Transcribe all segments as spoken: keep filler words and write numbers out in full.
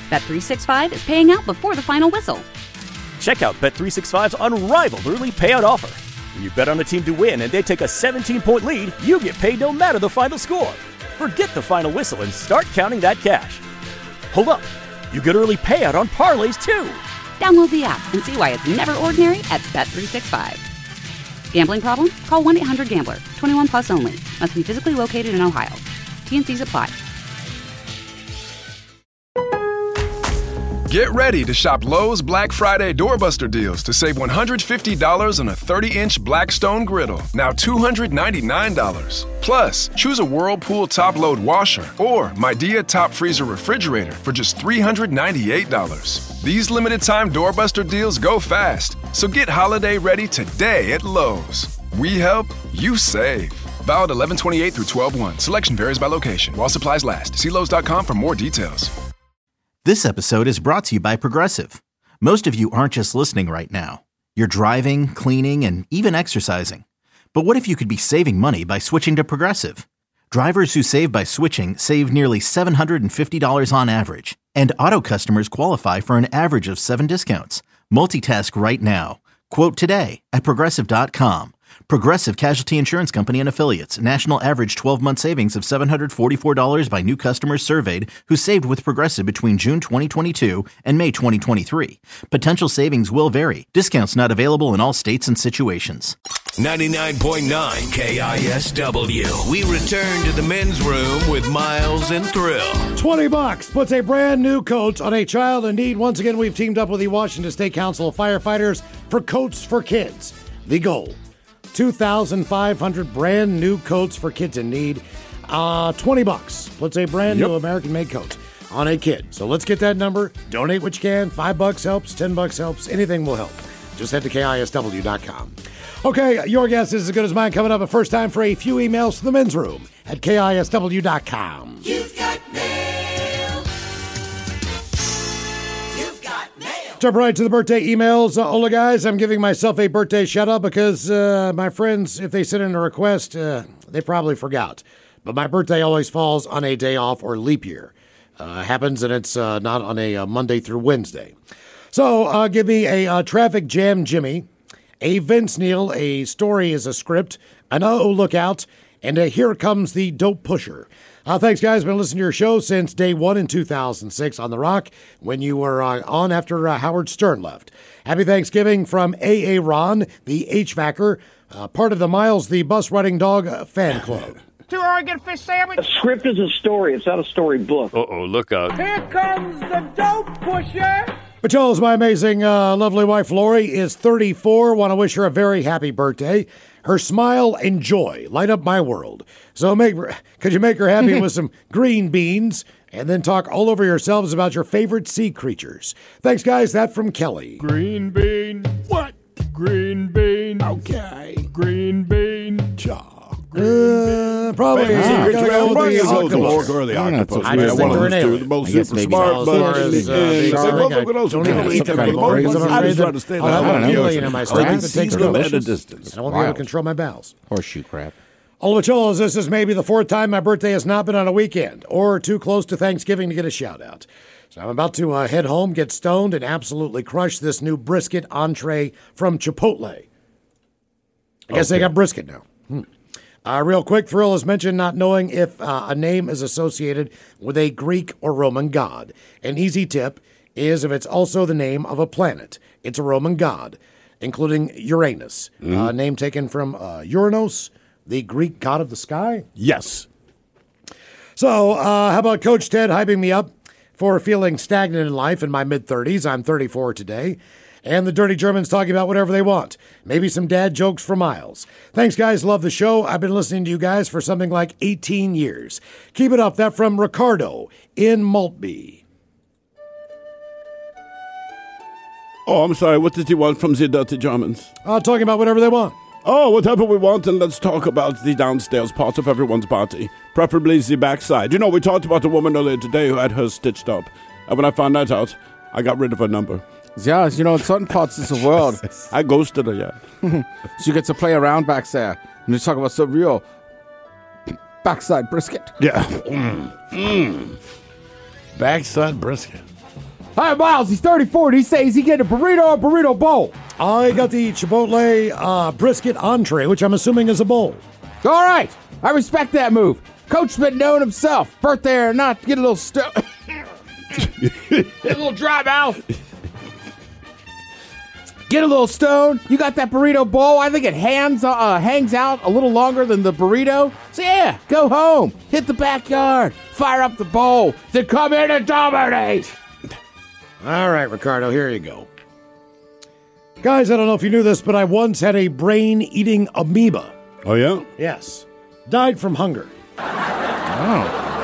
Bet three sixty-five is paying out before the final whistle. Check out Bet three sixty-five's unrivaled early payout offer. When you bet on a team to win and they take a seventeen-point lead, you get paid no matter the final score. Forget the final whistle and start counting that cash. Hold up. You get early payout on parlays, too. Download the app and see why it's never ordinary at Bet three sixty-five. Gambling problem? Call one eight hundred gambler. twenty-one plus only. Must be physically located in Ohio. T and C's apply. Get ready to shop Lowe's Black Friday Doorbuster deals to save one hundred fifty dollars on a thirty-inch Blackstone griddle, now two hundred ninety-nine dollars. Plus, choose a Whirlpool top-load washer or Midea top freezer refrigerator for just three hundred ninety-eight dollars. These limited-time Doorbuster deals go fast, so get holiday ready today at Lowe's. We help, you save. Valid eleven twenty-eight through twelve one. Selection varies by location. While supplies last. See Lowe's dot com for more details. This episode is brought to you by Progressive. Most of you aren't just listening right now. You're driving, cleaning, and even exercising. But what if you could be saving money by switching to Progressive? Drivers who save by switching save nearly seven hundred fifty dollars on average. And auto customers qualify for an average of seven discounts. Multitask right now. Quote today at Progressive dot com. Progressive Casualty Insurance Company and Affiliates. National average twelve-month savings of seven hundred forty-four dollars by new customers surveyed who saved with Progressive between June twenty twenty-two and May twenty twenty-three. Potential savings will vary. Discounts not available in all states and situations. ninety-nine point nine K I S W. We return to the men's room with Miles and Thrill. twenty bucks puts a brand new coat on a child in need. Once again, we've teamed up with the Washington State Council of Firefighters for Coats for Kids. The goal, two thousand five hundred brand new coats for kids in need. Uh, twenty bucks puts a brand yep. new American-made coat on a kid. So let's get that number. Donate what you can. Five bucks helps. Ten bucks helps. Anything will help. Just head to K I S W dot com. Okay, your guess is as good as mine. Coming up, but first time for a few emails to the men's room at K I S W dot com. You've got mail. You've got mail. Jump right to the birthday emails. Uh, Hola, guys. I'm giving myself a birthday shout-out because uh, my friends, if they send in a request, uh, they probably forgot. But my birthday always falls on a day off or leap year. Uh, happens, and it's uh, not on a uh, Monday through Wednesday. So uh, give me a uh, Traffic Jam Jimmy, a Vince Neil, a Story is a Script, an Uh-Oh Look Out, and a Here Comes the Dope Pusher. Uh, thanks, guys. Been listening to your show since day one in two thousand six on The Rock when you were uh, on after uh, Howard Stern left. Happy Thanksgiving from A A. Ron, the HVACer, uh, part of the Miles the Bus Riding Dog uh, fan club. Two Oregon fish sandwich. A script is a story. It's not a storybook. Uh-oh, look out. Here comes the dope pusher. But Charles, my amazing, uh, lovely wife, Lori, is thirty-four. Want to wish her a very happy birthday. Her smile and joy light up my world. So make, could you make her happy with some green beans and then talk all over yourselves about your favorite sea creatures? Thanks, guys. That from Kelly. Green bean. What? Green bean. Okay. Green bean. Cha. Uh, probably. Uh, gotta go with the octopus. Or the octopus. I just think they're an alien. The most super smart bugs. I'll have a alien in my stomach that takes delicious. distance. I won't be able to control my bowels. Horseshoe crab. Oliver Cholos, this is maybe the fourth time my birthday has not been on a weekend or too close to Thanksgiving to get a shout out. So I'm about to uh, head home, get stoned, and absolutely crush this new brisket entree from Chipotle. I guess okay. They got brisket now. Hmm. Uh, real quick, Thrill has mentioned not knowing if uh, a name is associated with a Greek or Roman god. An easy tip is if it's also the name of a planet. It's a Roman god, including Uranus, mm-hmm. uh, name taken from uh, Uranos, the Greek god of the sky. Yes. So uh, how about Coach Ted hyping me up for feeling stagnant in life in my mid-thirties? I'm thirty-four today. And the Dirty Germans talking about whatever they want. Maybe some dad jokes for Miles. Thanks, guys. Love the show. I've been listening to you guys for something like eighteen years. Keep it up. That from Ricardo in Maltby. Oh, I'm sorry. What did you want from the Dirty Germans? Uh, talking about whatever they want. Oh, whatever we want, and let's talk about the downstairs part of everyone's party. Preferably the backside. You know, we talked about a woman earlier today who had hers stitched up. And when I found that out, I got rid of her number. Yeah, you know, in certain parts of the world, I ghosted her, yeah. So you get to play around back there, and you talk about some real backside brisket. Yeah. Mm. Mm. Backside brisket. Hi, Miles. He's thirty-four, and he says he get a burrito or burrito bowl. I got the Chipotle uh, brisket entree, which I'm assuming is a bowl. All right. I respect that move. Coach been knowing himself, birthday or not, get a little sto- get a little dry mouth. Get a little stoned. You got that burrito bowl. I think it hangs, uh, hangs out a little longer than the burrito. So yeah, go home, hit the backyard, fire up the bowl, then come in and dominate. All right, Ricardo, here you go. Guys, I don't know if you knew this, but I once had a brain-eating amoeba. Oh, yeah? Yes. Died from hunger. Oh.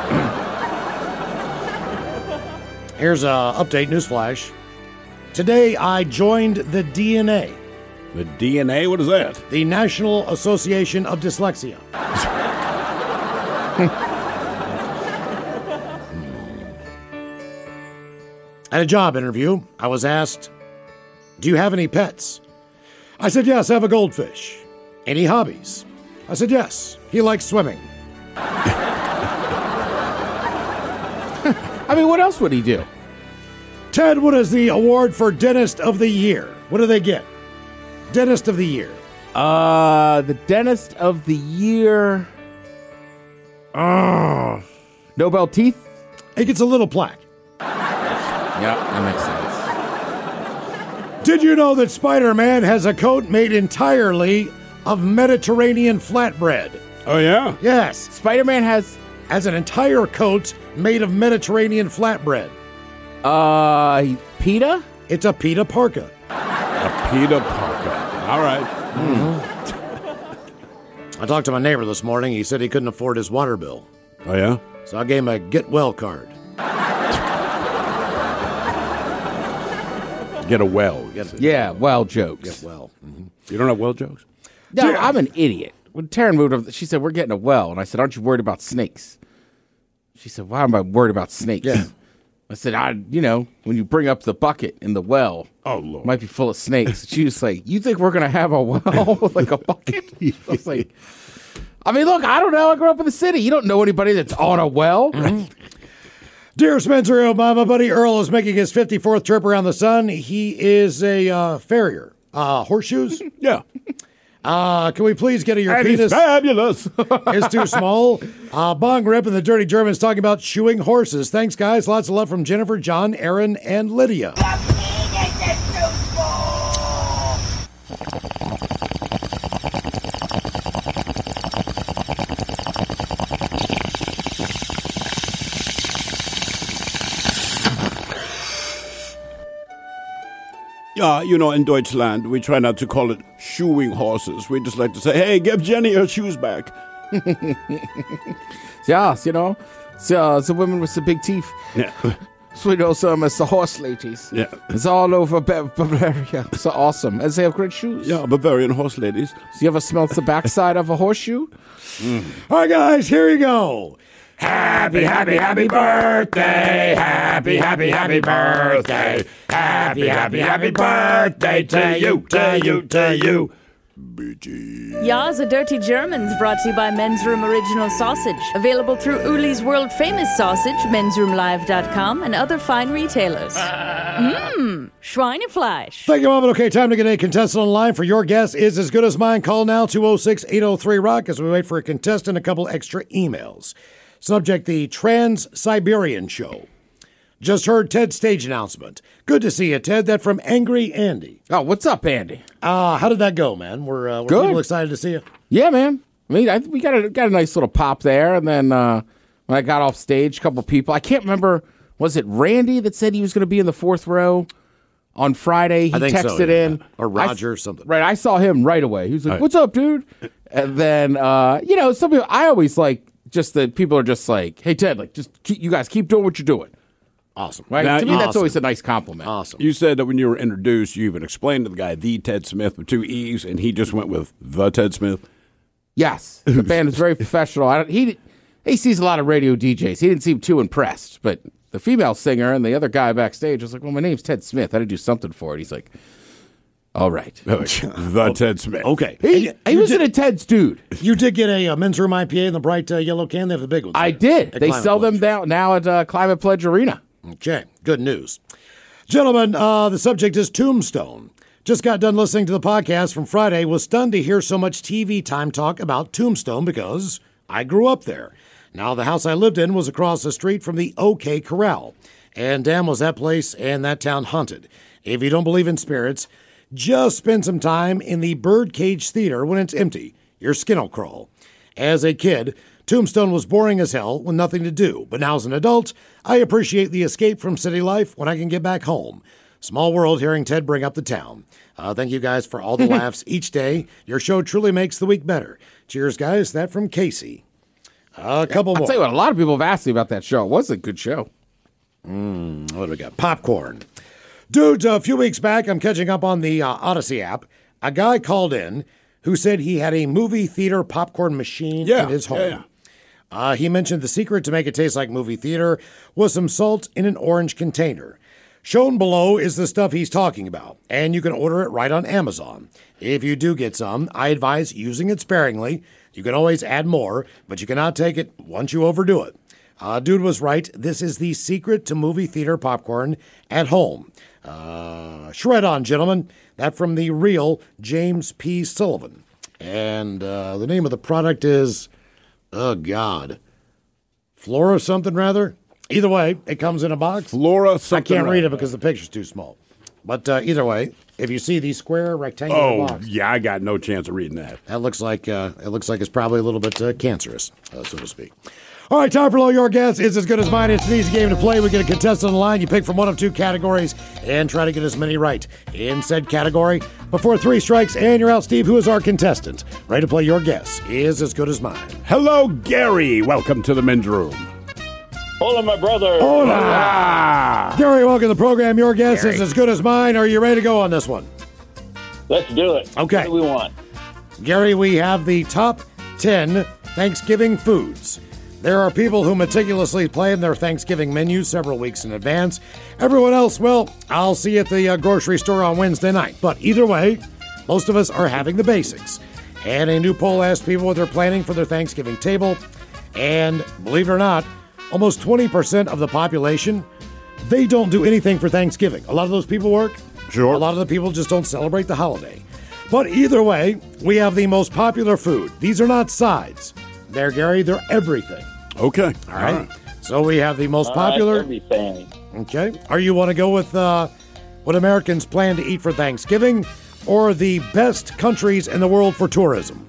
Here's a update, newsflash. Today, I joined the D N A. The D N A? What is that? The National Association of Dyslexia. At a job interview, I was asked, do you have any pets? I said, yes, I have a goldfish. Any hobbies? I said, yes, he likes swimming. I mean, what else would he do? Ted, what is the award for Dentist of the Year? What do they get? Dentist of the Year. Uh, the Dentist of the Year. Oh. Nobel Teeth? He gets a little plaque. Yeah, that makes sense. Did you know that Spider-Man has a coat made entirely of Mediterranean flatbread? Oh, yeah? Yes. Spider-Man has... Has an entire coat made of Mediterranean flatbread. Uh, pita? It's a pita parka. A pita parka. All right. Mm-hmm. I talked to my neighbor this morning. He said he couldn't afford his water bill. Oh, yeah? So I gave him a get well card. Get a well. Get a, yeah, well jokes. Get well. Mm-hmm. You don't have well jokes? No, yeah. I'm an idiot. When Taryn moved up, she said, we're getting a well. And I said, aren't you worried about snakes? She said, why am I worried about snakes? Yeah. I said, I, you know, when you bring up the bucket in the well, oh Lord, it might be full of snakes. She was like, you think we're going to have a well with like a bucket? I was like, I mean, look, I don't know. I grew up in the city. You don't know anybody that's on a well. Mm-hmm. Dear Spencer Hill, my buddy Earl is making his fifty-fourth trip around the sun. He is a uh, farrier. Uh, horseshoes? Yeah. Uh, can we please get a your and penis? It's fabulous. It's too small. Uh, Bong Rip and the Dirty Germans talking about shoeing horses. Thanks, guys. Lots of love from Jennifer, John, Aaron, and Lydia. Yeah, you know, in Deutschland, we try not to call it shoeing horses. We just like to say, hey, give Jenny her shoes back. Yes, you know, so, uh, the women with the big teeth. Yeah. So we know some as the horse ladies. Yeah. It's all over Ba- Bavaria. So awesome. And they have great shoes. Yeah, Bavarian horse ladies. So you ever smelt the backside of a horseshoe? Mm. All right, guys, here we go. Happy, happy, happy birthday. Happy, happy, happy birthday. Happy, happy, happy birthday to you, to you, to you. Ja, the Dirty Germans, brought to you by Men's Room Original Sausage. Available through Uli's World Famous Sausage, mens room live dot com, and other fine retailers. Mmm, Schweinefleisch. Thank you, Mom. Okay, time to get a contestant on the line for Your Guess Is As Good As Mine. Call now, two oh six, eight oh three, rock, as we wait for a contestant, a couple extra emails. Subject, the Trans-Siberian Show. Just heard Ted's stage announcement. Good to see you, Ted. That from Angry Andy. Oh, what's up, Andy? Uh, how did that go, man? We're, uh, we're Good. people excited to see you? Yeah, man. I mean, I, we got a, got a nice little pop there. And then uh, when I got off stage, a couple people. I can't remember, was it Randy that said he was going to be in the fourth row on Friday? He I think texted so, yeah. in. Or Roger I, or something. Right. I saw him right away. He was like, right. What's up, dude? And then, uh, you know, some people, I always like just that people are just like, hey, Ted, like, just keep, you guys keep doing what you're doing. Awesome. Right? Now, to me, awesome. that's always a nice compliment. Awesome. You said that when you were introduced, you even explained to the guy, the Ted Smith with two E's, and he just went with the Ted Smith. Yes. The band is very professional. I don't, he, he sees a lot of radio D Js. He didn't seem too impressed, but the female singer and the other guy backstage was like, well, my name's Ted Smith. I had to do something for it. He's like, all right. The Ted Smith. Okay. He, And he you wasn't did- a Ted's dude. You did get a, uh Men's Room I P A in the bright uh, yellow can. They have the big ones. I there did. at They Climate sell Pledge. them down now at uh, Climate Pledge Arena. Okay, good news. Gentlemen, uh, the subject is Tombstone. Just got done listening to the podcast from Friday. Was stunned to hear so much T V time talk about Tombstone because I grew up there. Now, the house I lived in was across the street from the OK Corral. And damn was that place and that town haunted. If you don't believe in spirits, just spend some time in the Birdcage Theater when it's empty. Your skin will crawl. As a kid, Tombstone was boring as hell with nothing to do. But now as an adult, I appreciate the escape from city life when I can get back home. Small world hearing Ted bring up the town. Uh, thank you guys for all the laughs each day. Your show truly makes the week better. Cheers, guys. That from Casey. Uh, a couple I'll more. tell you what, a lot of people have asked me about that show. It was a good show. Mm, what do we got? Popcorn. Dudes, a few weeks back, I'm catching up on the uh, Odyssey app. A guy called in who said he had a movie theater popcorn machine Yeah, in his home. yeah, yeah. Uh, he mentioned the secret to make it taste like movie theater was some salt in an orange container. Shown below is the stuff he's talking about, and you can order it right on Amazon. If you do get some, I advise using it sparingly. You can always add more, but you cannot take it once you overdo it. Uh, dude was right. This is the secret to movie theater popcorn at home. Uh, shred on, gentlemen. That from the real James P. Sullivan. And uh, the name of the product is, oh, God, Flora something rather? Either way, it comes in a box. Flora something I can't read rather. it because the picture's too small. But uh, either way, if you see the square rectangular Oh, box, yeah, I got no chance of reading that. that looks like uh, it looks like it's probably a little bit uh, cancerous, uh, so to speak. All right, time for Know Your Guess. Is as good as mine. It's an easy game to play. We get a contestant on the line. You pick from one of two categories and try to get as many right in said category. Before three strikes and you're out, Steve, who is our contestant? Ready to play Your Guess is as good as mine. Hello, Gary. Welcome to the men's room. Hola, my brother. Hola. Ah. Gary, welcome to the program. Your guess Gary. is as good as mine. Are you ready to go on this one? Let's do it. Okay. What do we want? Gary, we have the top ten Thanksgiving foods. There are people who meticulously plan their Thanksgiving menus several weeks in advance. Everyone else, well, I'll see you at the uh, grocery store on Wednesday night. But either way, most of us are having the basics. And a new poll asked people what they're planning for their Thanksgiving table. And believe it or not, almost twenty percent of the population, they don't do anything for Thanksgiving. A lot of those people work. Sure. A lot of the people just don't celebrate the holiday. But either way, we have the most popular food. These are not sides. They're, Gary, they're everything. Okay. All right. So we have the most All right, popular. everything. Okay. Are you want to go with uh, what Americans plan to eat for Thanksgiving or the best countries in the world for tourism?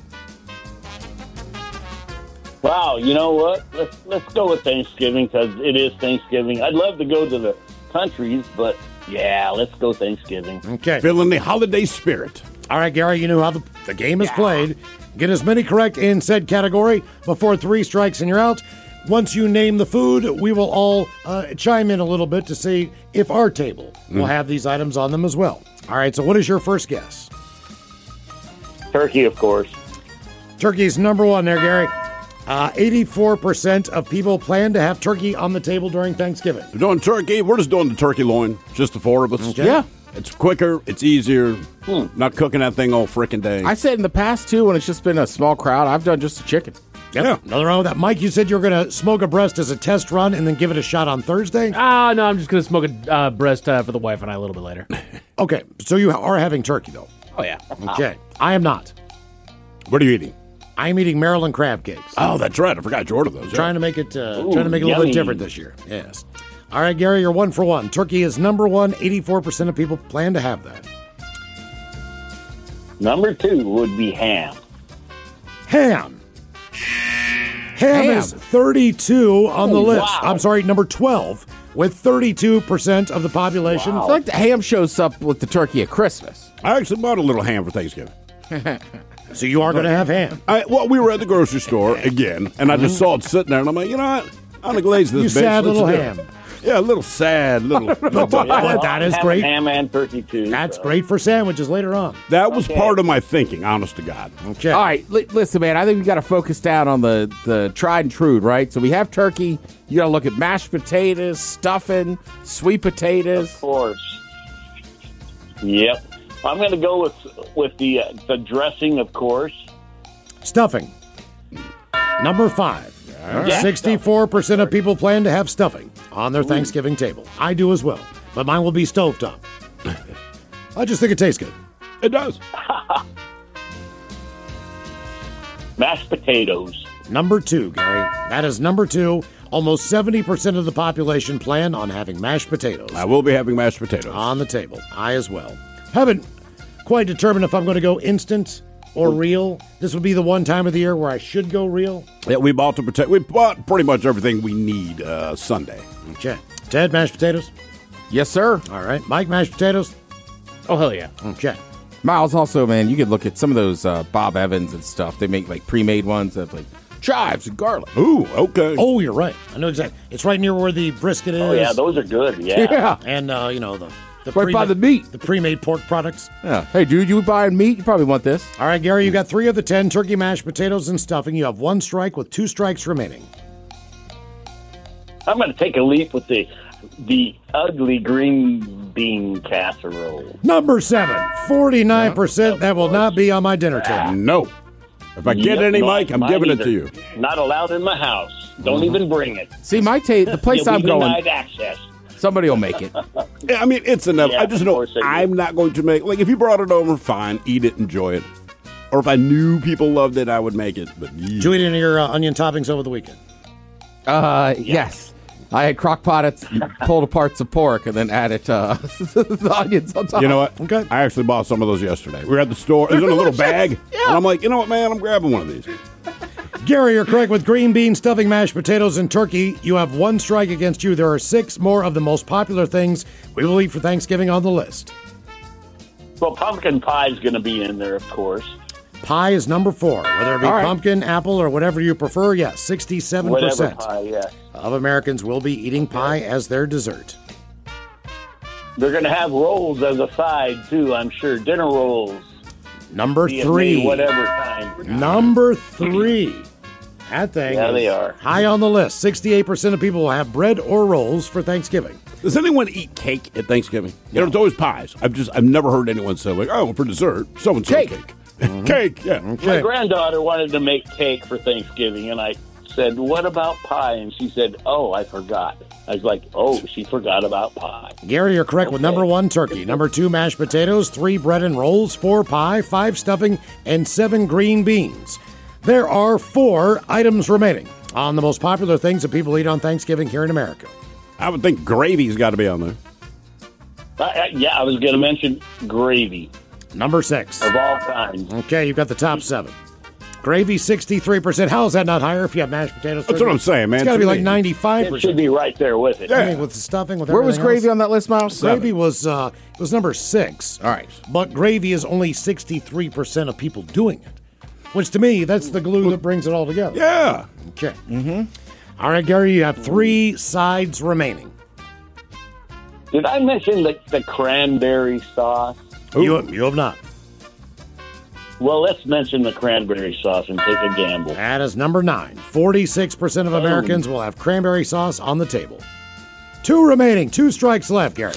Wow, you know what? Let's let's go with Thanksgiving because it is Thanksgiving. I'd love to go to the countries, but yeah, let's go Thanksgiving. Okay. Feeling the holiday spirit. All right, Gary, you know how the, the game is played. Get as many correct in said category before three strikes and you're out. Once you name the food, we will all uh, chime in a little bit to see if our table will have these items on them as well. All right, so what is your first guess? Turkey, of course. Turkey's number one there, Gary. Uh, eighty-four percent of people plan to have turkey on the table during Thanksgiving. We're doing turkey. We're just doing the turkey loin. Just the four of us. Okay. Yeah. It's quicker. It's easier. Not cooking that thing all frickin' day. I said in the past, too, when it's just been a small crowd, I've done just a chicken. Yep. Yeah. Nothing wrong with that. Mike, you said you were going to smoke a breast as a test run and then give it a shot on Thursday? Ah, no, I'm just going to smoke a uh, breast uh, for the wife and I a little bit later. Okay, so you are having turkey, though. Oh, yeah. Okay. I am not. What are you eating? I'm eating Maryland crab cakes. Oh, that's right. I forgot you ordered those. yeah. Trying to make it uh, Ooh, trying to make it a little bit yummy. different this year. Yes. All right, Gary, you're one for one. Turkey is number one. eighty-four percent of people plan to have that. Number two would be ham. Ham. Ham, Ham. is thirty-two on the Oh, list. wow. I'm sorry, number twelve, with thirty-two percent of the population. I feel like the ham shows up with the turkey at Christmas. I actually bought a little ham for Thanksgiving. So you are going to have ham. I, well, we were at the grocery store again, and I just saw it sitting there, and I'm like, you know what? I'm gonna glaze this. You bitch. sad Let's little do it. ham. Yeah, a little sad little. little bit. Well, that is Ham- great. Ham and turkey, too. That's so. great for sandwiches later on. That was Okay. part of my thinking, honest to God. Okay. All right, li- listen, man. I think we got to focus down on the the tried and true, right? So we have turkey. You got to look at mashed potatoes, stuffing, sweet potatoes. Of course. Yep. I'm going to go with with the uh, the dressing, of course. Stuffing. Number five. Yeah. sixty-four percent of people plan to have stuffing on their Thanksgiving table. I do as well. but mine will be stovetop. I just think it tastes good. It does. Mashed potatoes. Number two, Gary. That is number two. Almost seventy percent of the population plan on having mashed potatoes. I will be having mashed potatoes. On the table. I as well. Haven't quite determined if I'm going to go instant or real. This would be the one time of the year where I should go real. Yeah, we bought the pota- we bought pretty much everything we need uh, Sunday. Okay. Ted, mashed potatoes? Yes, sir. All right. Mike, mashed potatoes? Oh, hell yeah. Okay. Miles, also, man, you could look at some of those uh, Bob Evans and stuff. They make like pre-made ones that have like chives and garlic. Ooh, okay. Oh, you're right. I know exactly. It's right near where the brisket is. Oh, yeah, those are good. Yeah. Yeah. And, uh, you know, the, the, Right by the meat. the pre-made pork products. Yeah. Hey, dude, you buying meat? You probably want this. All right, Gary, you got three of the ten turkey mashed potatoes and stuffing. You have one strike with two strikes remaining. I'm going to take a leap with the the ugly green bean casserole. Number seven, forty-nine percent. That will not be on my dinner table. No. If I get Yep, any, not Mike, I'm mine giving it either. to you. Not allowed in my house. Don't even bring it. See, my taste, the place You'll I'm be going, denied access. somebody will make it. Yeah, I mean, it's enough. Yeah, I just of know course they do. I'm not going to make, like, if you brought it over, fine, eat it, enjoy it. Or if I knew people loved it, I would make it. But yeah. Did you eat any of your uh, onion toppings over the weekend? Uh, yes. I had crock potted, pulled apart some pork, and then added uh, the onions on top. You know what? Okay. I actually bought some of those yesterday. We were at the store. It was in a little bag. And I'm like, you know what, man? I'm grabbing one of these. Gary, you're correct with green bean stuffing, mashed potatoes, and turkey. You have one strike against you. There are six more of the most popular things we will eat for Thanksgiving on the list. Well, pumpkin pie is going to be in there, of course. Pie is number four. Whether it be All right. pumpkin, apple, or whatever you prefer, yes, sixty-seven percent Whatever pie, yeah. of Americans will be eating pie as their dessert. They're going to have rolls as a side, too, I'm sure. Dinner rolls. Number Be it three. made Whatever kind. Number three. That thing Yeah, is they are. high on the list. sixty-eight percent of people will have bread or rolls for Thanksgiving. Does anyone eat cake at Thanksgiving? You know, it's always pies. I've just, I've never heard anyone say, like, oh, for dessert, so-and-so Cake. cake. Cake, yeah. My granddaughter wanted to make cake for Thanksgiving, and I said, what about pie? And she said, oh, I forgot. I was like, oh, she forgot about pie. Gary, you're correct with Okay. number one, turkey. Number two, mashed potatoes. Three, bread and rolls. Four, pie. Five, stuffing. And seven, green beans. There are four items remaining on the most popular things that people eat on Thanksgiving here in America. I would think gravy's got to be on there. Uh, uh, yeah, I was going to mention gravy Number six. of all kinds. Okay, you've got the top seven. Gravy, sixty-three percent. How is that not higher if you have mashed potatoes? That's what I'm saying, man. It's got to be To like me. ninety-five It percent. should be right there with it. I mean, with the stuffing, with Where was everything gravy else. on that list, Miles? Gravy was uh, it was number six. All right. But gravy is only sixty-three percent of people doing it, which to me, that's the glue that brings it all together. Yeah. Okay. Mm-hmm. All right, Gary, you have three sides remaining. Did I mention the, the cranberry sauce? You, you have not. Well, let's mention the cranberry sauce and take a gamble. That is number nine. forty-six percent of Americans will have cranberry sauce on the table. Two remaining. Two strikes left, Gary.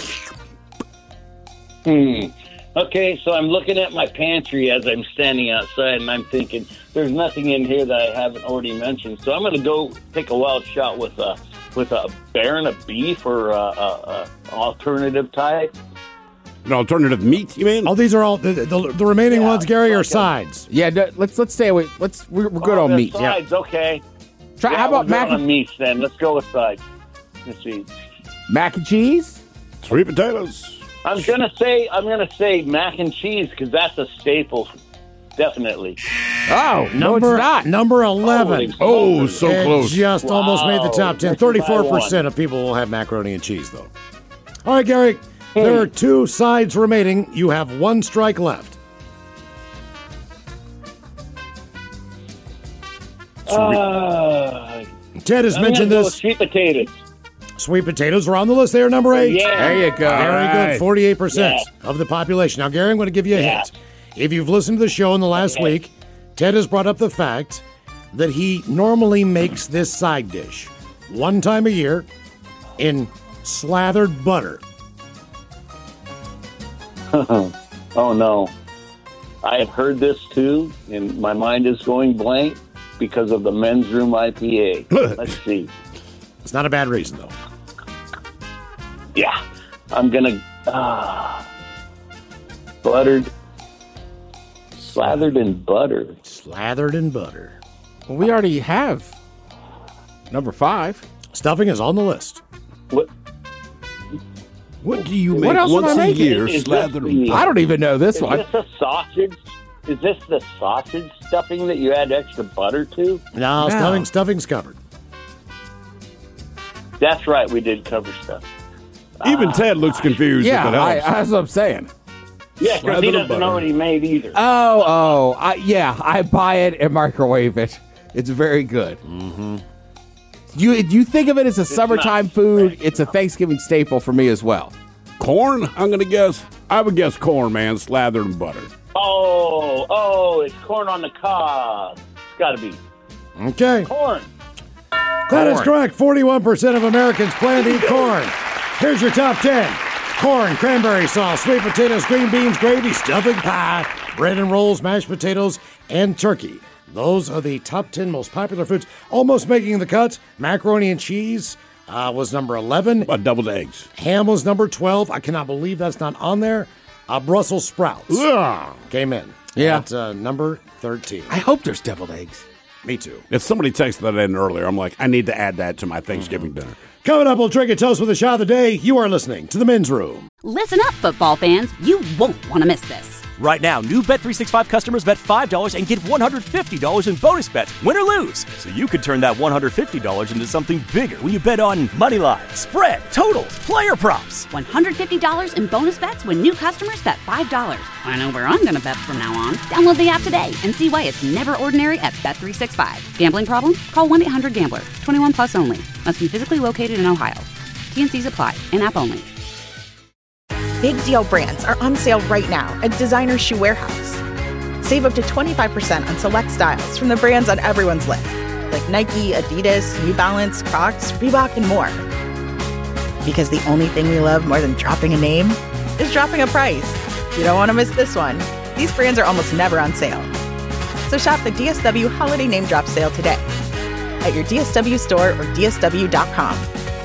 Hmm. Okay, so I'm looking at my pantry as I'm standing outside, and I'm thinking, there's nothing in here that I haven't already mentioned. So I'm going to go take a wild shot with a with a baron of beef or a, a, a alternative type. An alternative meat, you mean? Oh, these are all the, the, the remaining Yeah, ones, Gary, are like a- sides. Yeah, no, let's let's stay away. Let's we're, we're good Oh, on the meat. Yeah. Sides, okay. Try. Yeah, how about we'll go mac on and, meats then? Let's go with sides. Let's see. mac and cheese? Sweet potatoes. I'm gonna say I'm gonna say mac and cheese because that's a staple, definitely. Oh, no, Number, it's not. number eleven. Oh, so It close. just almost made the top ten. Wow. thirty-four percent of people will have macaroni and cheese, though. All right, Gary, there are two sides remaining. You have one strike left. Uh, Ted has I'm mentioned gonna go with this. sweet potatoes. Sweet potatoes are on the list. They are number eight. Yeah. There you go. Very right. good. forty-eight percent Yeah. of the population. Now, Gary, I'm going to give you a Yeah. hint. If you've listened to the show in the last Okay. week, Ted has brought up the fact that he normally makes this side dish one time a year in slathered butter. Oh no, I have heard this too, and my mind is going blank because of the men's room I P A. Let's see. It's not a bad reason, though. Yeah, I'm gonna uh, buttered, slathered in butter. Slathered in butter. Well, we already have number five. Stuffing is on the list. What? What do you What make else am once I a making? year? Is Slathered this in the- butter. I don't even know this Is one. this a sausage? Is this the sausage stuffing that you add extra butter to? No, No. stuffing, stuffing's covered. That's right, we did cover stuff. Even Ted looks confused. Yeah, if it I, helps. that's what I'm saying. Yeah, because Slathered he in doesn't know butter. what he made either. Oh, oh, I, yeah. I buy it and microwave it. It's very good. Mm-hmm. You you think of it as a summertime food? It's a Thanksgiving staple for me as well. Corn? I'm gonna guess. I would guess corn, man. Slathered in butter. Oh, oh, it's corn on the cob. It's got to be Okay. corn. That is correct. forty-one percent of Americans plan to eat corn. Here's your top ten. Corn, cranberry sauce, sweet potatoes, green beans, gravy, stuffing, pie, bread and rolls, mashed potatoes, and turkey. Those are the top ten most popular foods. Almost making the cut, macaroni and cheese uh, was number eleven. About deviled eggs. Ham was number twelve. I cannot believe that's not on there. Uh, Brussels sprouts Ugh. came in Yeah. at uh, number thirteen. I hope there's deviled eggs. Me too. If somebody texted that in earlier, I'm like, I need to add that to my Thanksgiving dinner. Coming up, we'll drink a toast with a shot of the day. You are listening to The Men's Room. Listen up, football fans. You won't want to miss this. Right now, new Bet three sixty-five customers bet five dollars and get one hundred fifty dollars in bonus bets, win or lose. So you could turn that one hundred fifty dollars into something bigger when you bet on money line, spread, totals, player props. one hundred fifty dollars in bonus bets when new customers bet five dollars. I know where I'm going to bet from now on. Download the app today and see why it's never ordinary at Bet three sixty-five. Gambling problem? Call one eight hundred gambler. twenty-one plus only. Must be physically located in Ohio. T N Cs apply. In-app only. Big deal brands are on sale right now at Designer Shoe Warehouse. Save up to twenty-five percent on select styles from the brands on everyone's list, like Nike, Adidas, New Balance, Crocs, Reebok, and more. Because the only thing we love more than dropping a name is dropping a price. You don't want to miss this one. These brands are almost never on sale. So shop the D S W Holiday Name Drop Sale today at your D S W store or D S W dot com.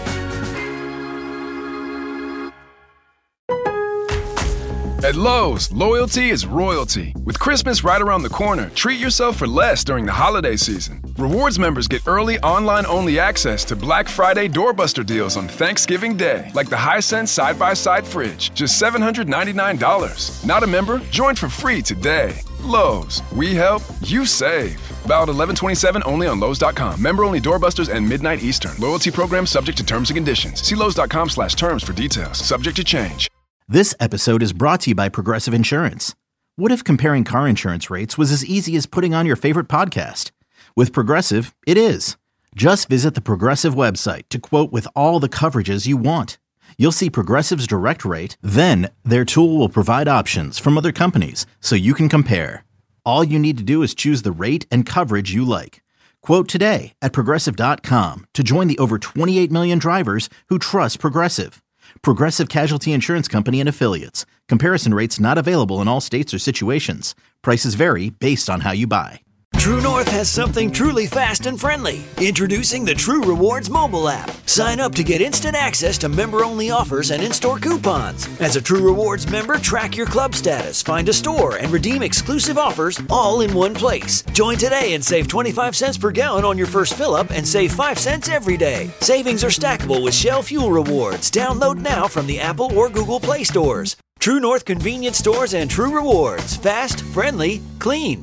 At Lowe's, loyalty is royalty. With Christmas right around the corner, treat yourself for less during the holiday season. Rewards members get early online-only access to Black Friday doorbuster deals on Thanksgiving Day, like the Hisense side-by-side fridge, just seven hundred ninety-nine dollars. Not a member? Join for free today. Lowe's, we help, you save. Valid eleven twenty-seven only on Lowe's dot com. Member-only doorbusters and midnight Eastern. Loyalty program subject to terms and conditions. See Lowe's dot com slash terms for details. Subject to change. This episode is brought to you by Progressive Insurance. What if comparing car insurance rates was as easy as putting on your favorite podcast? With Progressive, it is. Just visit the Progressive website to quote with all the coverages you want. You'll see Progressive's direct rate, then their tool will provide options from other companies so you can compare. All you need to do is choose the rate and coverage you like. Quote today at Progressive dot com to join the over twenty-eight million drivers who trust Progressive. Progressive Casualty Insurance Company and Affiliates. Comparison rates not available in all states or situations. Prices vary based on how you buy. True North has something truly fast and friendly. Introducing the True Rewards mobile app. Sign up to get instant access to member-only offers and in-store coupons. As a True Rewards member, track your club status, find a store, and redeem exclusive offers all in one place. Join today and save twenty-five cents per gallon on your first fill-up and save five cents every day. Savings are stackable with Shell Fuel Rewards. Download now from the Apple or Google Play stores. True North convenience stores and True Rewards. Fast, friendly, clean.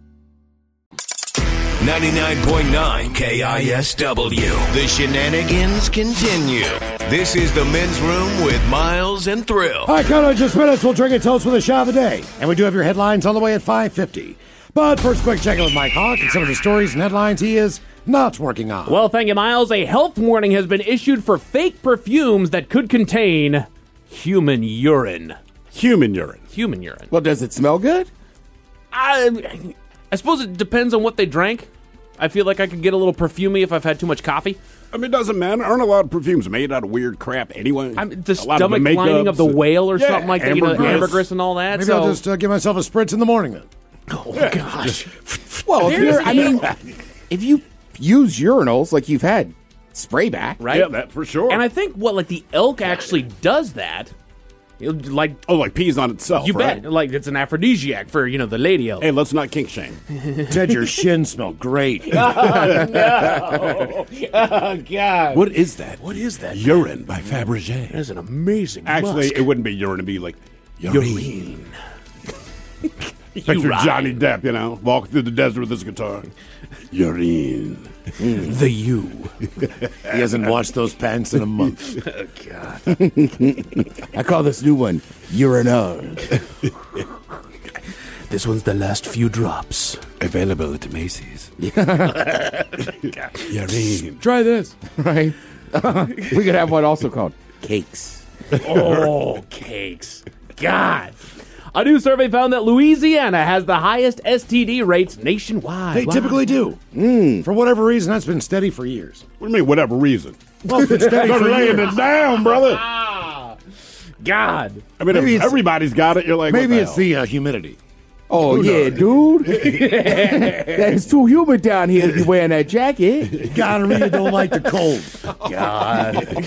ninety-nine point nine K I S W. The shenanigans continue. This is the Men's Room with Miles and Thrill. All right, coming up in just minutes, we'll drink a toast with a shot of the day. And we do have your headlines on the way at five fifty. But first, quick check-in with Mike Hawk and some of the stories and headlines he is not working on. Well, thank you, Miles. A health warning has been issued for fake perfumes that could contain human urine. Human urine. Human urine. Well, does it smell good? I, I suppose it depends on what they drank. I feel like I could get a little perfumey if I've had too much coffee. I mean, it doesn't matter. Aren't a lot of perfumes made out of weird crap anyway? I mean, the A lot of stomach the lining of the makeups, whale or yeah, something like that, you know, ambergris. ambergris and all that. Maybe so. I'll just uh, give myself a spritz in the morning then. Oh, gosh. Well, if There's- you're, I mean, if you use urinals like you've had spray back. Right? Yeah, that for sure. And I think what like the elk actually does that. It, like oh, like pees on itself. You right? bet. Like it's an aphrodisiac for you know the lady elk. Hey, let's not kink shame. Ted, your shins smell great. Oh, no. Oh, God. What is that? What is that? Urine by Fabergé. That is an amazing Actually, musk. it wouldn't be urine. It'd be like urine. Picture Urine. Johnny Depp, you know, walking through the desert with his guitar. Urine. Mm. The U. He hasn't washed those pants in a month. Oh, God. I call this new one Urinal. This one's the last few drops. Available at Macy's. Urine. Try this. Right? We could have one also called Cakes. Oh, cakes. God. A new survey found that Louisiana has the highest S T D rates nationwide. They Wow. typically do. Mm. For whatever reason, that's been steady for years. What do you mean, whatever reason? Well, it's been steady Start for laying years. it down, brother. Ah, God. I mean, Maybe if it's- everybody's got it, you're like, Maybe what the it's hell? the uh, humidity. Oh, Who yeah, knows? dude. It's too humid down here to be wearing that jacket. Gonorrhea don't like the cold. God.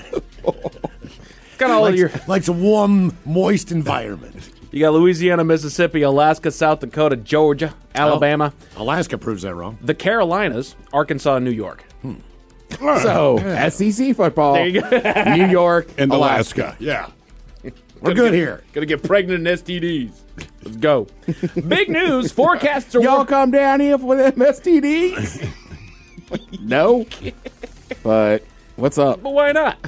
Got all likes, of your. likes a warm, moist environment. You got Louisiana, Mississippi, Alaska, South Dakota, Georgia, Alabama, Oh, Alaska proves that wrong. the Carolinas, Arkansas, and New York. So, S E C football. There you go. New York And Alaska. Alaska. Yeah. We're good here. Gonna get pregnant in S T Ds. Let's go. Big news. Forecasts are Y'all war- come down here for them S T Ds? No. But what's up? But why not?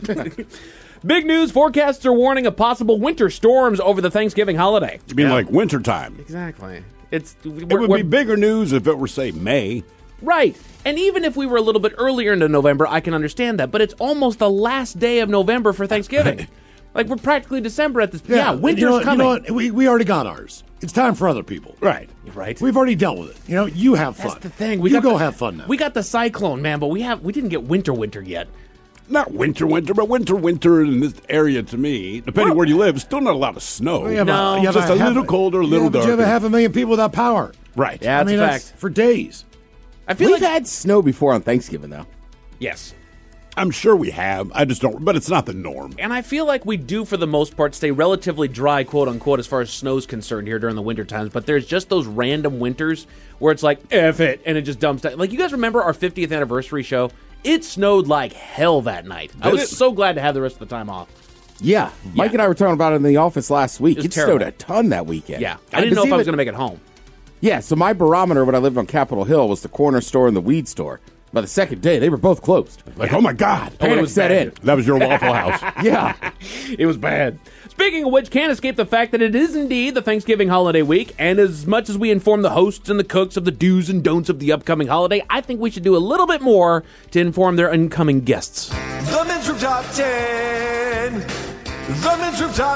Big news. Forecasts are warning of possible winter storms over the Thanksgiving holiday. You mean like wintertime? Exactly. It's It would be bigger news if it were, say, May. right. And even if we were a little bit earlier into November, I can understand that. But it's almost the last day of November for Thanksgiving. Like we're practically December at this. Yeah, yeah winter's you know, what- coming. You know what? We, we already got ours. It's time for other people. Right. Right. We've already dealt with it. You know, you have fun. That's the thing. We you got go the, have fun now. We got the cyclone, man, but we have we didn't get winter winter yet. Not winter, winter, but winter, winter in this area to me, depending Well- where you live, still not a lot of snow. Well, you have No. a, you have Just a half- little colder, a yeah, little but you have darker. a half a million people without power. Right. Yeah, I that's mean, a that's fact. for days. I feel We've like had snow before on Thanksgiving, though. yes. I'm sure we have. I just don't, but it's not the norm. And I feel like we do, for the most part, stay relatively dry, quote unquote, as far as snow's concerned here during the winter times. But there's just those random winters where it's like, F it, and it just dumps down. Like, you guys remember our fiftieth anniversary show? It snowed like hell that night. I Did was it? so glad to have the rest of the time off. Yeah. Mike and I were talking about it in the office last week. It It, was terrible. snowed a ton that weekend. Yeah. I didn't know if I was going to make it home. Yeah, so my barometer when I lived on Capitol Hill was the corner store and the weed store. By the second day, they were both closed. Like, oh my God. Panic it was set bad. in. That was your Waffle House. Yeah. It was bad. Speaking of which, can't escape the fact that it is indeed the Thanksgiving holiday week, and as much as we inform the hosts and the cooks of the do's and don'ts of the upcoming holiday, I think we should do a little bit more to inform their incoming guests. The Men's Room Top ten. The Men's Room Top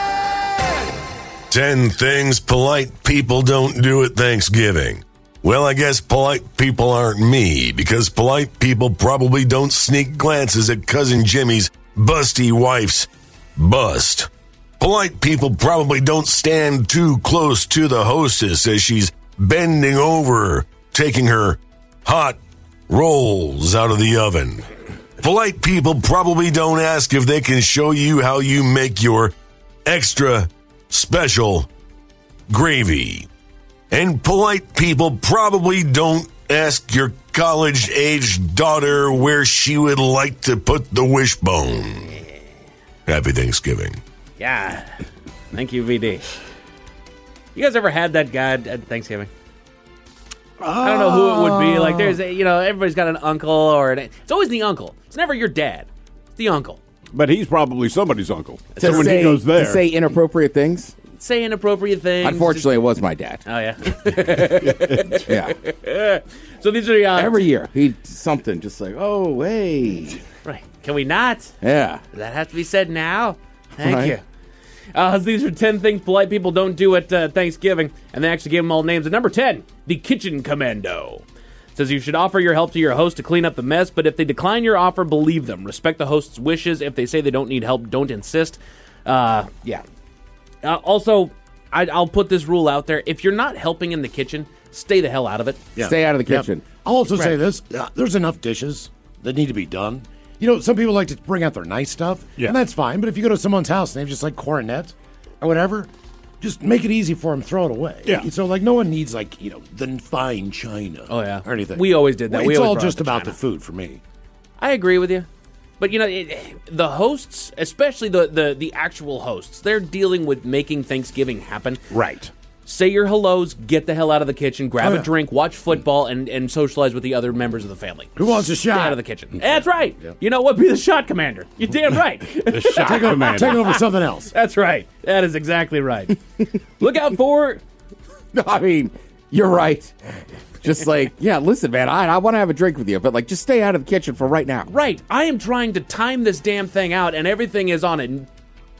ten. Ten things polite people don't do at Thanksgiving. Well, I guess polite people aren't me, because polite people probably don't sneak glances at Cousin Jimmy's busty wife's bust. Polite people probably don't stand too close to the hostess as she's bending over, taking her hot rolls out of the oven. Polite people probably don't ask if they can show you how you make your extra special gravy. And polite people probably don't ask your college-aged daughter where she would like to put the wishbone. Happy Thanksgiving. Yeah. Thank you, V D. You guys ever had that guy at Thanksgiving? I don't know who it would be. Like, there's, a, you know, everybody's got an uncle or an, it's always the uncle. It's never your dad. It's the uncle. But he's probably somebody's uncle. To So when say, he goes there. to say inappropriate things? Say inappropriate things. Unfortunately, it was my dad. Oh, yeah. Yeah. So these are uh, Every year, he'd something just like, oh, hey. right. Can we not? Yeah. Does that have to be said now? Thank Right. you. Uh, these are ten things polite people don't do at uh, Thanksgiving, and they actually gave them all names. And number ten, the Kitchen Commando. It says you should offer your help to your host to clean up the mess, but if they decline your offer, believe them. Respect the host's wishes. If they say they don't need help, don't insist. Uh, yeah. Uh, also, I, I'll put this rule out there. If you're not helping in the kitchen, stay the hell out of it. Yeah. Stay out of the Yep. kitchen. I'll also say Right. this: uh, there's enough dishes. that need to be done. You know, some people like to bring out their nice stuff, Yeah. and that's fine. But if you go to someone's house and they have just like coronet or whatever, just make it easy for them, throw it away. Yeah. So like, no one needs like you know the fine china. Oh, yeah. or anything. We always did that. Well, We it's always all brought just up the about china. the food for me. I agree with you. But, you know, it, the hosts, especially the, the, the actual hosts, they're dealing with making Thanksgiving happen. Right. Say your hellos, get the hell out of the kitchen, grab Oh, a yeah. drink, watch football, and, and socialize with the other members of the family. Who wants a Stay shot? out of the kitchen. That's right. You know what? Be the shot commander. You're damn right. The shot Take over, commander. take over something else. That's right. That is exactly right. Look out for... No, I mean, you're right. Just like, yeah, listen, man, I, I want to have a drink with you, but like, just stay out of the kitchen for right now. Right. I am trying to time this damn thing out, and everything is on a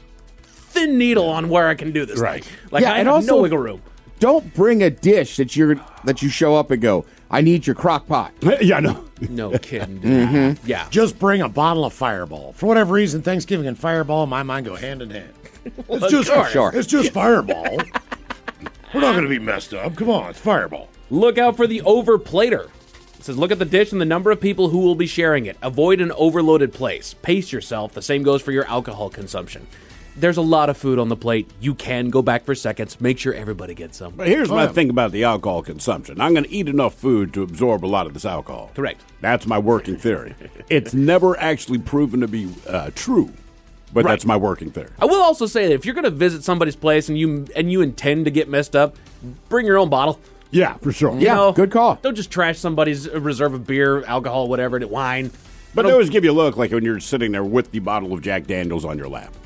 thin needle on where I can do this. Right. Thing. Like, Yeah, I and have also- no wiggle room. Don't bring a dish that you're that you show up and go, I need your crock pot. Yeah, no. No kidding, dude. Yeah. Just bring a bottle of Fireball. For whatever reason, Thanksgiving and Fireball in my mind go hand in hand. Well, It's just, sure. Sure. it's just Fireball. We're not going to be messed up. Come on, it's Fireball. Look out for the overplater. It says, look at the dish and the number of people who will be sharing it. Avoid an overloaded place. Pace yourself. The same goes for your alcohol consumption. There's a lot of food on the plate. You can go back for seconds. Make sure everybody gets some. But here's Oh, my yeah. thing about the alcohol consumption. I'm going to eat enough food to absorb a lot of this alcohol. Correct. That's my working theory. It's never actually proven to be uh, true, but Right. that's my working theory. I will also say that if you're going to visit somebody's place and you and you intend to get messed up, bring your own bottle. Yeah, for sure. You know, good call. Don't just trash somebody's reserve of beer, alcohol, whatever, wine. But Don't- they always give you a look like when you're sitting there with the bottle of Jack Daniels on your lap.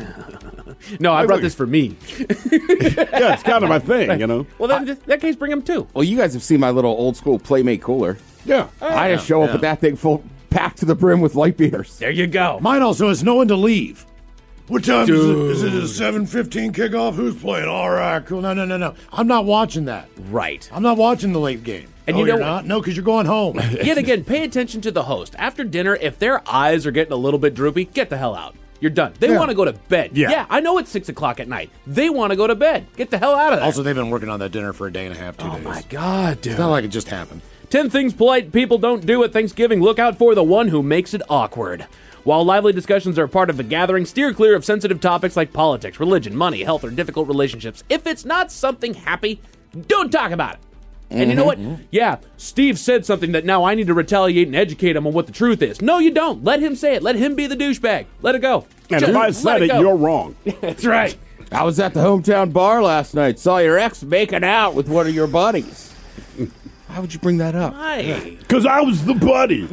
No, I brought this for me. Yeah, it's kind of my thing, you know? Well, then, in that case, bring them too. Well, you guys have seen my little old school Playmate cooler. Yeah. I just show up with that thing full, packed to the brim with light beers. There you go. Mine also has no one to leave. What time Dude. is it? Is it a seven fifteen kickoff? Who's playing? All right, cool. No, no, no, no. I'm not watching that. Right. I'm not watching the late game. And oh, you know you're what? not? No, because you're going home. Yet again, pay attention to the host. After dinner, if their eyes are getting a little bit droopy, get the hell out. You're done. They Yeah. want to go to bed. Yeah. I know it's six o'clock at night. They want to go to bed. Get the hell out of there. Also, they've been working on that dinner for a day and a half, two oh days. my God, dude. It's not like it just happened. Ten things polite people don't do at Thanksgiving. Look out for the one who makes it awkward. While lively discussions are part of the gathering, steer clear of sensitive topics like politics, religion, money, health, or difficult relationships. If it's not something happy, don't talk about it. And you know what? Yeah, Steve said something that now I need to retaliate and educate him on what the truth is. No, you don't. Let him say it. Let him be the douchebag. Let it go. And Just if I let said it, go. you're wrong. That's right. I was at the hometown bar last night. Saw your ex making out with one of your buddies. Why would you bring that up? Hi. Because I was the buddy.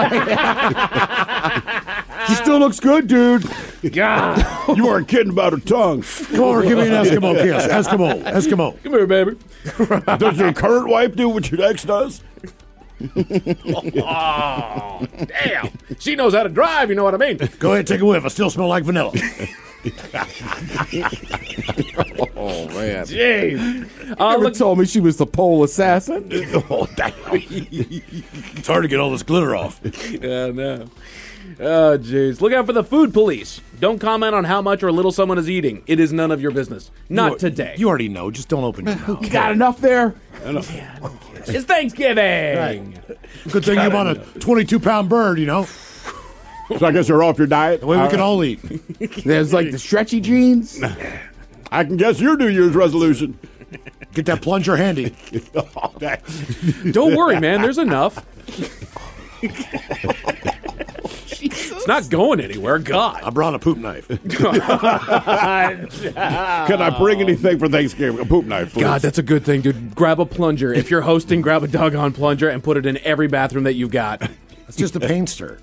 She still looks good, dude. God. You weren't kidding about her tongue. Come over, give me an Eskimo kiss. Eskimo, Eskimo. Come here, baby. Does your current wife do what your ex does? Oh, damn. She knows how to drive, you know what I mean? Go ahead, take a whiff. I still smell like vanilla. Oh, man. Jeez. Uh, Never look, told me she was the pole assassin. Oh, damn. It's hard to get all this glitter off. yeah, no. Oh, jeez. Look out for the food police. Don't comment on how much or little someone is eating. It is none of your business. Not You- today. You already know. Just don't open your mouth. You got enough there? It's Thanksgiving. Right. Good thing you bought a twenty-two pound bird, you know? So I guess you're off your diet? The way we can all eat. There's like the stretchy jeans. I can guess your New Year's resolution. Get that plunger handy. Don't worry, man. There's enough. It's not going anywhere. God. I brought a poop knife. Can I bring anything for Thanksgiving? A poop knife, please. God, that's a good thing, dude. Grab a plunger. If you're hosting, grab a doggone plunger and put it in every bathroom that you've got. It's just a paint stir.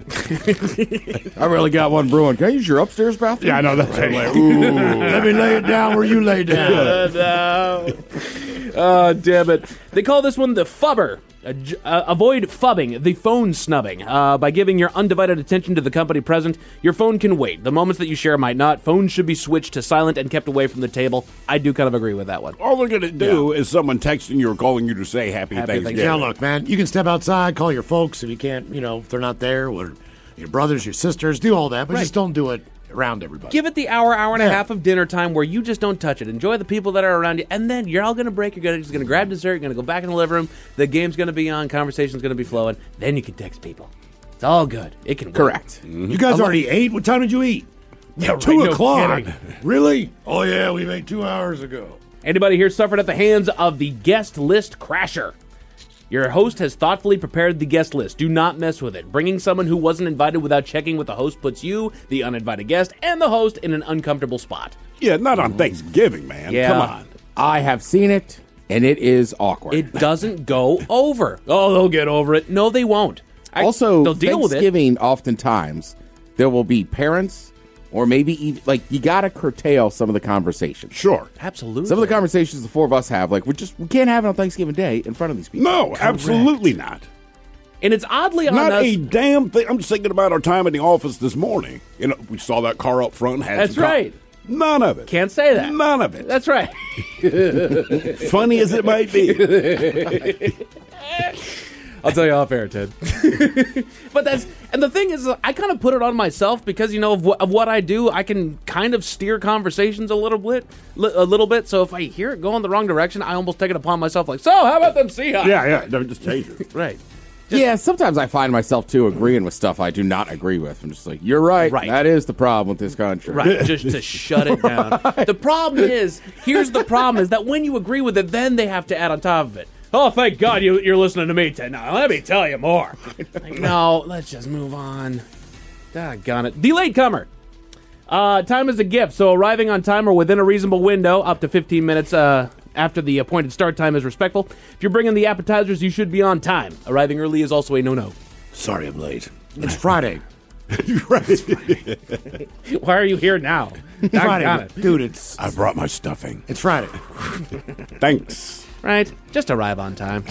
I really got one brewing. Can I use your upstairs bathroom? Yeah, I know that's right. Let me lay it down where you lay down. no. Oh, damn it. They call this one the fubber. Uh, j- uh, avoid fubbing, the phone snubbing. Uh, by giving your undivided attention to the company present, your phone can wait. The moments that you share might not. Phones should be switched to silent and kept away from the table. I do kind of agree with that one. All they're going to do is someone texting you or calling you to say Happy, Happy Thanksgiving. Now, look, man, you can step outside, call your folks if you can't, you know, if they're not there, or your brothers, your sisters, do all that, but Right. just don't do it around everybody. Give it the hour, hour and a Yeah. half of dinner time where you just don't touch it. Enjoy the people that are around you, and then you're all going to break. You're going to grab dessert. You're going to go back in the living room. The game's going to be on. Conversation's going to be flowing. Then you can text people. That's all good. It can work. Correct. You guys already ate? What time did you eat? Yeah, right, two no o'clock. kidding. Really? Oh, yeah, we ate two hours ago. Anybody here suffered at the hands of the guest list crasher? Your host has thoughtfully prepared the guest list. Do not mess with it. Bringing someone who wasn't invited without checking with the host puts you, the uninvited guest, and the host in an uncomfortable spot. Yeah, not on Thanksgiving, man. Yeah. Come on. I have seen it, and it is awkward. It doesn't go over. Oh, they'll get over it. No, they won't. I, also, they'll deal with it. Thanksgiving, oftentimes, there will be parents, or maybe even, like, you got to curtail some of the conversations. Sure. Absolutely. Some of the conversations the four of us have, like, we just we can't have it on Thanksgiving Day in front of these people. No, Correct. absolutely not. And it's oddly on Not us. a damn thing. I'm just thinking about our time in the office this morning. You know, we saw that car up front. Had That's some co- right. None of it. Can't say that. None of it. That's right. Funny as it might be. I'll tell you off air, Ted. But that's, and the thing is, I kind of put it on myself because, you know, of, wh- of what I do, I can kind of steer conversations a little bit, li- a little bit. So if I hear it go in the wrong direction, I almost take it upon myself, like, so how about them Seahawks? Yeah, yeah, don't just change it. Right. yeah, sometimes I find myself, too, agreeing with stuff I do not agree with. I'm just like, you're right. Right. That is the problem with this country. Right, just to shut it down. The problem is, here's the problem, is that when you agree with it, then they have to add on top of it. Oh, thank God you, you're listening to me, Ted. Now, let me tell you more. Like, no, let's just move on. Doggone it. Delayed comer. Uh, time is a gift, so arriving on time or within a reasonable window, up to fifteen minutes uh, after the appointed start time is respectful. If you're bringing the appetizers, you should be on time. Arriving early is also a no-no. Sorry I'm late. It's Friday. Why are you here now? Friday. Dude, it's... I brought my stuffing. It's Friday. Thanks. Right? Just arrive on time.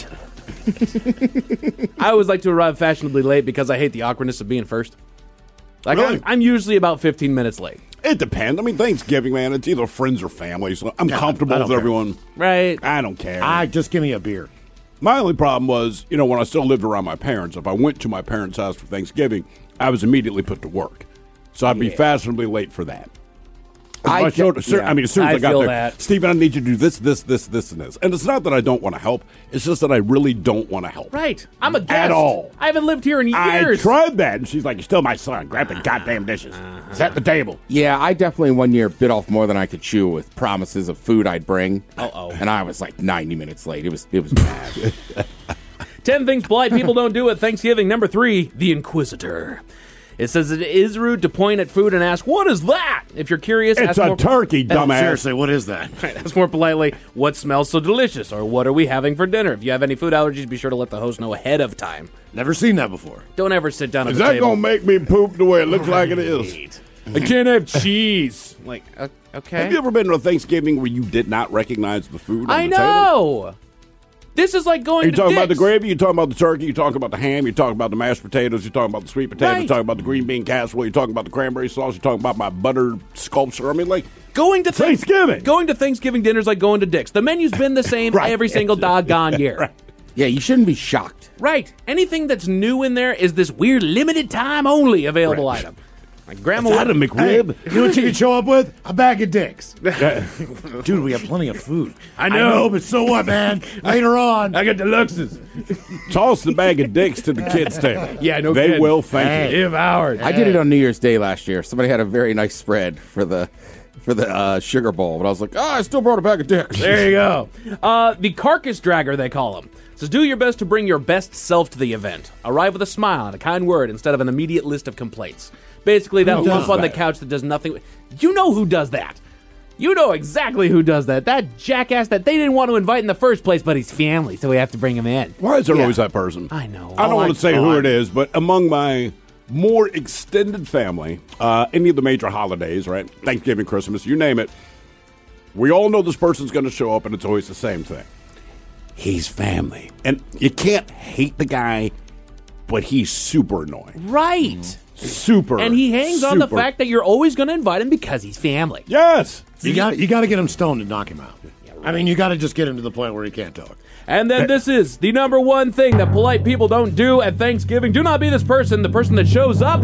I always like to arrive fashionably late because I hate the awkwardness of being first. Like, Really? I'm, I'm usually about fifteen minutes late. It depends. I mean, Thanksgiving, man, it's either friends or family, so I'm Yeah, comfortable I with don't care. everyone. Right. I don't care. I just give me a beer. My only problem was, you know, when I still lived around my parents, if I went to my parents' house for Thanksgiving, I was immediately put to work. So I'd be fashionably late for that. If I I, showed, get- sir, yeah. I mean, as soon as I, I got feel there, that. Stephen, I need you to do this, this, this, this, and this. And it's not that I don't want to help. It's just that I really don't want to help. Right. I'm a guest. At all. I haven't lived here in years. I tried that, and she's like, "You're still my son. Grab the goddamn dishes. Set the table." Yeah, I definitely one year bit off more than I could chew with promises of food I'd bring. Uh-oh. And I was like ninety minutes late. It was it was bad. Ten things polite people don't do at Thanksgiving. Number three, the Inquisitor. It says it is rude to point at food and ask, what is that? If you're curious, It's ask a more, turkey, dumbass. Seriously, what is that? Right, ask more politely, what smells so delicious? Or what are we having for dinner? If you have any food allergies, be sure to let the host know ahead of time. Never seen that before. Don't ever sit down at Is the that table. going to make me poop the way it looks like it is? I can't have cheese. Like, uh, okay. Have you ever been to a Thanksgiving where you did not recognize the food on I the table? know. This is like going Are you to talking about the Dick's. gravy? You talking about the turkey? You talking about the ham? You talking about the mashed potatoes? You talking about the sweet potatoes? Right. You talking about the green bean casserole? You talking about the cranberry sauce? You talking about my butter sculpture? I mean, like Going to th- Thanksgiving. Going to Thanksgiving dinner is like going to Dick's. The menu's been the same Right. every single doggone year. Right. Yeah, you shouldn't be shocked. Right. Anything that's new in there is this weird limited time only available Right. item. Like grandma Is that a would- McRib? You know what you can show up with? A bag of dicks. Dude, we have plenty of food. I know. but so what, man? Later on. I got deluxes. Toss the bag of dicks to the kids' table. Yeah, no They kidding. will thank you. Devoured. I did it on New Year's Day last year. Somebody had a very nice spread for the for the uh, sugar bowl, but I was like, oh, I still brought a bag of dicks. There you go. Uh, the carcass dragger, they call him. Says, do your best to bring your best self to the event. Arrive with a smile and a kind word instead of an immediate list of complaints. Basically, that Who lump does on the that? couch that does nothing. You know who does that. You know exactly who does that. That jackass that they didn't want to invite in the first place, but he's family, so we have to bring him in. Why is there Yeah. always that person? I know. I don't Oh, want I- to say oh, who I- it is, but among my more extended family, uh, any of the major holidays, right? Thanksgiving, Christmas, you name it. We all know this person's going to show up, and it's always the same thing. He's family. And you can't hate the guy, but he's super annoying. Right. Super. And he hangs on the super- fact that you're always going to invite him because he's family. Yes. You got you got to get him stoned to knock him out. I mean, you got to just get him to the point where he can't talk. And then this is the number one thing that polite people don't do at Thanksgiving. Do not be this person, the person that shows up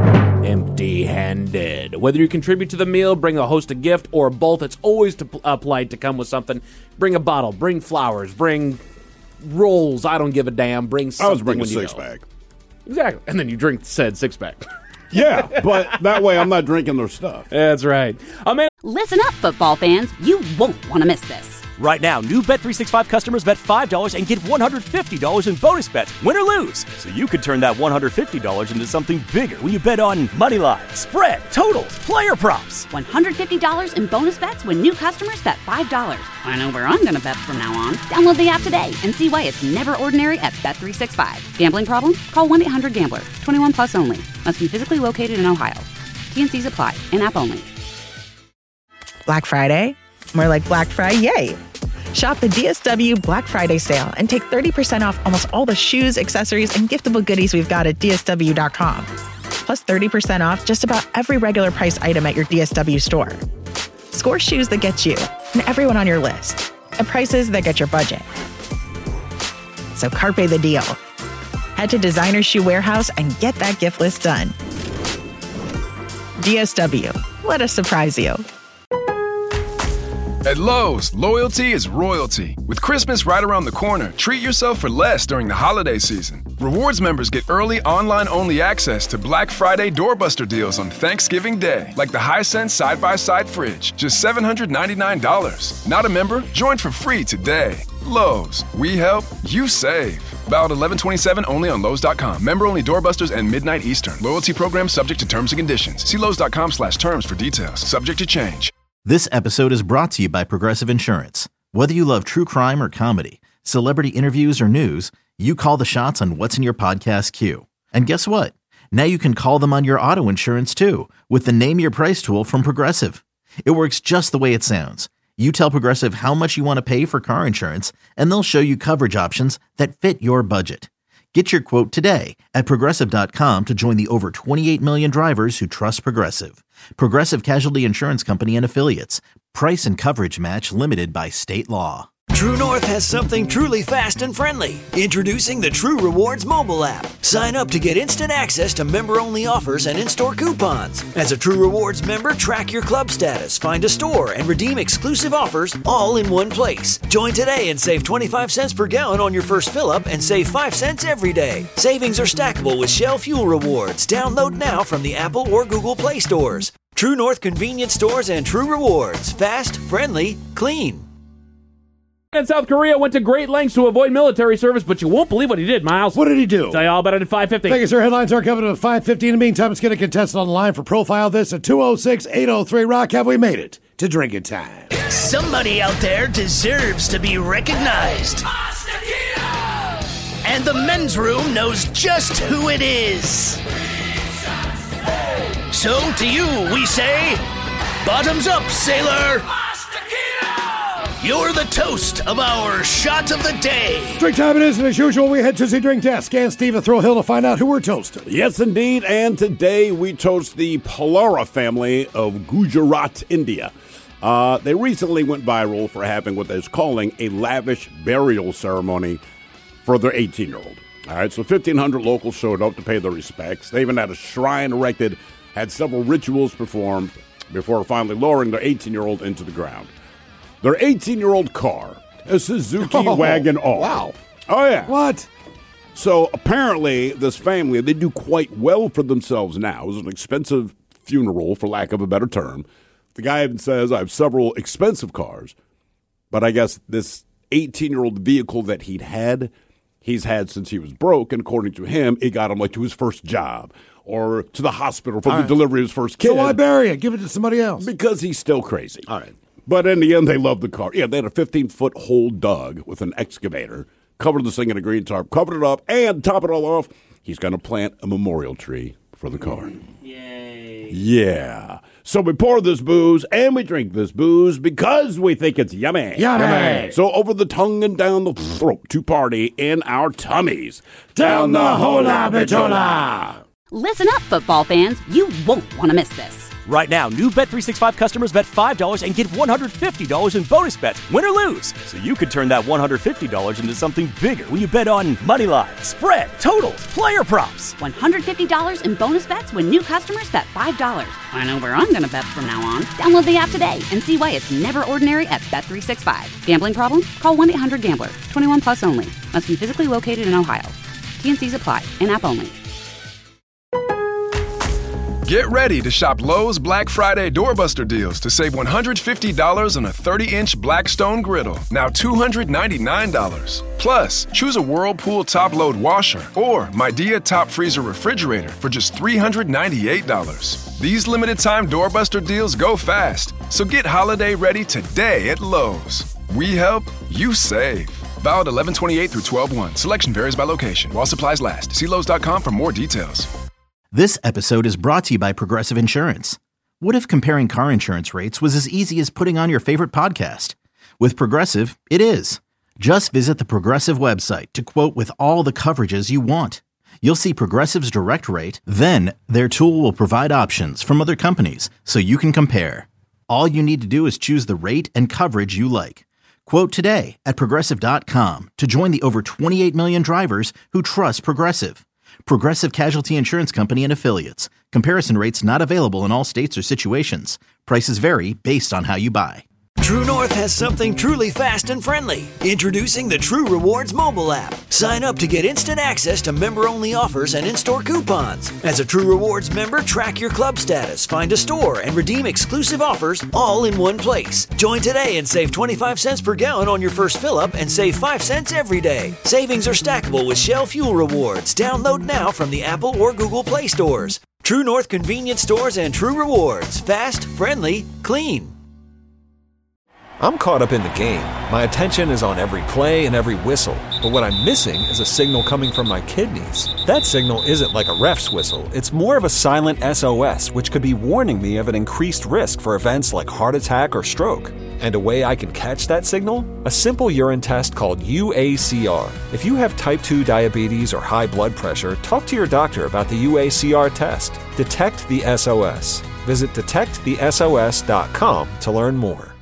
empty-handed. Whether you contribute to the meal, bring a host a gift, or both, it's always to, uh, polite to come with something. Bring a bottle, bring flowers, bring rolls. I don't give a damn. Bring something I was bringing a when you six go. pack. Exactly. And then you drink said six-pack. Yeah, but that way I'm not drinking their stuff. That's right. I mean, Listen up, football fans. You won't want to miss this. Right now, new Bet three sixty-five customers bet five dollars and get one hundred fifty dollars in bonus bets, win or lose. So you could turn that one hundred fifty dollars into something bigger when you bet on money line, spread, totals, player props. one hundred fifty dollars in bonus bets when new customers bet five dollars. I know where I'm going to bet from now on. Download the app today and see why it's never ordinary at Bet three sixty-five. Gambling problem? Call one eight hundred gambler. twenty-one plus only. Must be physically located in Ohio. T N Cs apply. In-app only. Black Friday? More like Black Friday, yay! Shop the D S W Black Friday sale and take thirty percent off almost all the shoes, accessories, and giftable goodies we've got at D S W dot com. Plus thirty percent off just about every regular price item at your D S W store. Score shoes that get you and everyone on your list at prices that get your budget. So carpe the deal. Head to Designer Shoe Warehouse and get that gift list done. D S W. Let us surprise you. At Lowe's, loyalty is royalty. With Christmas right around the corner, treat yourself for less during the holiday season. Rewards members get early online-only access to Black Friday doorbuster deals on Thanksgiving Day, like the Hisense side-by-side fridge, just seven hundred ninety-nine dollars. Not a member? Join for free today. Lowe's, we help, you save. Valid eleven twenty-seven only on Lowe's dot com. Member only doorbusters and midnight Eastern. Loyalty program subject to terms and conditions. See Lowe's dot com slash terms for details. Subject to change. This episode is brought to you by Progressive Insurance. Whether you love true crime or comedy, celebrity interviews or news, you call the shots on what's in your podcast queue. And guess what? Now you can call them on your auto insurance too with the Name Your Price tool from Progressive. It works just the way it sounds. You tell Progressive how much you want to pay for car insurance, and they'll show you coverage options that fit your budget. Get your quote today at Progressive dot com to join the over twenty-eight million drivers who trust Progressive. Progressive Casualty Insurance Company and Affiliates. Price and coverage match limited by state law. True North has something truly fast and friendly. Introducing the True Rewards mobile app. Sign up to get instant access to member-only offers and in-store coupons. As a True Rewards member, track your club status, find a store, and redeem exclusive offers all in one place. Join today and save twenty-five cents per gallon on your first fill-up and save five cents every day. Savings are stackable with Shell Fuel Rewards. Download now from the Apple or Google Play stores. True North convenience stores and True Rewards. Fast, friendly, clean. In South Korea went to great lengths to avoid military service, but you won't believe what he did, Miles. What did he do? Tell you all about it at five fifty. Thank you, sir. Headlines are coming at five fifty. In the meantime, let's get a contestant on the line for Profile This at two oh six, eight oh three, Rock. Have we made it to drinking time? Somebody out there deserves to be recognized. And the men's room knows just who it is. So to you, we say, bottoms up, sailor. You're the toast of our shot of the day. Drink time it is, and as usual, we head to the drink desk. And Steve at Thrill Hill to find out who we're toasting. Yes, indeed. And today we toast the Palara family of Gujarat, India. Uh, they recently went viral for having what they're calling a lavish burial ceremony for their eighteen-year-old. All right, so fifteen hundred locals showed up to pay their respects. They even had a shrine erected, had several rituals performed before finally lowering their eighteen-year-old into the ground. Their eighteen-year-old car, a Suzuki oh, Wagon R. Wow. Oh, yeah. What? So apparently this family, they do quite well for themselves now. It was an expensive funeral, for lack of a better term. The guy even says, I have several expensive cars, but I guess this eighteen-year-old vehicle that he'd had, he's had since he was broke, and according to him, it got him like to his first job or to the hospital for All the right. delivery of his first kid. So why bury it? Give it to somebody else. Because he's still crazy. All right. But in the end, they loved the car. Yeah, they had a fifteen-foot hole dug with an excavator, covered this thing in a green tarp, covered it up, and top it all off, he's going to plant a memorial tree for the car. Yay. Yeah. So we pour this booze, and we drink this booze because we think it's yummy. Yummy. So over the tongue and down the throat to party in our tummies. Down the hola bitola. Listen up, football fans. You won't want to miss this. Right now, new Bet three sixty-five customers bet five dollars and get one hundred fifty dollars in bonus bets, win or lose. So you could turn that one hundred fifty dollars into something bigger when you bet on money line, spread, totals, player props. one hundred fifty dollars in bonus bets when new customers bet five dollars. I know where I'm going to bet from now on. Download the app today and see why it's never ordinary at Bet three sixty-five. Gambling problem? Call one eight hundred gambler. twenty-one plus only. Must be physically located in Ohio. T N Cs apply. In-app only. Get ready to shop Lowe's Black Friday doorbuster deals to save one hundred fifty dollars on a thirty-inch Blackstone griddle, now two hundred ninety-nine dollars. Plus, choose a Whirlpool top-load washer or Midea top freezer refrigerator for just three hundred ninety-eight dollars. These limited-time doorbuster deals go fast, so get holiday ready today at Lowe's. We help, you save. Valid eleven twenty-eight through twelve one. Selection varies by location. While supplies last. See Lowe's dot com for more details. This episode is brought to you by Progressive Insurance. What if comparing car insurance rates was as easy as putting on your favorite podcast? With Progressive, it is. Just visit the Progressive website to quote with all the coverages you want. You'll see Progressive's direct rate, then their tool will provide options from other companies so you can compare. All you need to do is choose the rate and coverage you like. Quote today at Progressive dot com to join the over twenty-eight million drivers who trust Progressive. Progressive Casualty Insurance Company and Affiliates. Comparison rates not available in all states or situations. Prices vary based on how you buy. True North has something truly fast and friendly. Introducing the True Rewards mobile app. Sign up to get instant access to member-only offers and in-store coupons. As a True Rewards member, track your club status, find a store, and redeem exclusive offers all in one place. Join today and save twenty-five cents per gallon on your first fill-up and save five cents every day. Savings are stackable with Shell Fuel Rewards. Download now from the Apple or Google Play stores. True North Convenience Stores and True Rewards. Fast, friendly, clean. I'm caught up in the game. My attention is on every play and every whistle. But what I'm missing is a signal coming from my kidneys. That signal isn't like a ref's whistle. It's more of a silent S O S, which could be warning me of an increased risk for events like heart attack or stroke. And a way I can catch that signal? A simple urine test called U A C R. If you have type two diabetes or high blood pressure, talk to your doctor about the U A C R test. Detect the S O S. Visit detect the S O S dot com to learn more.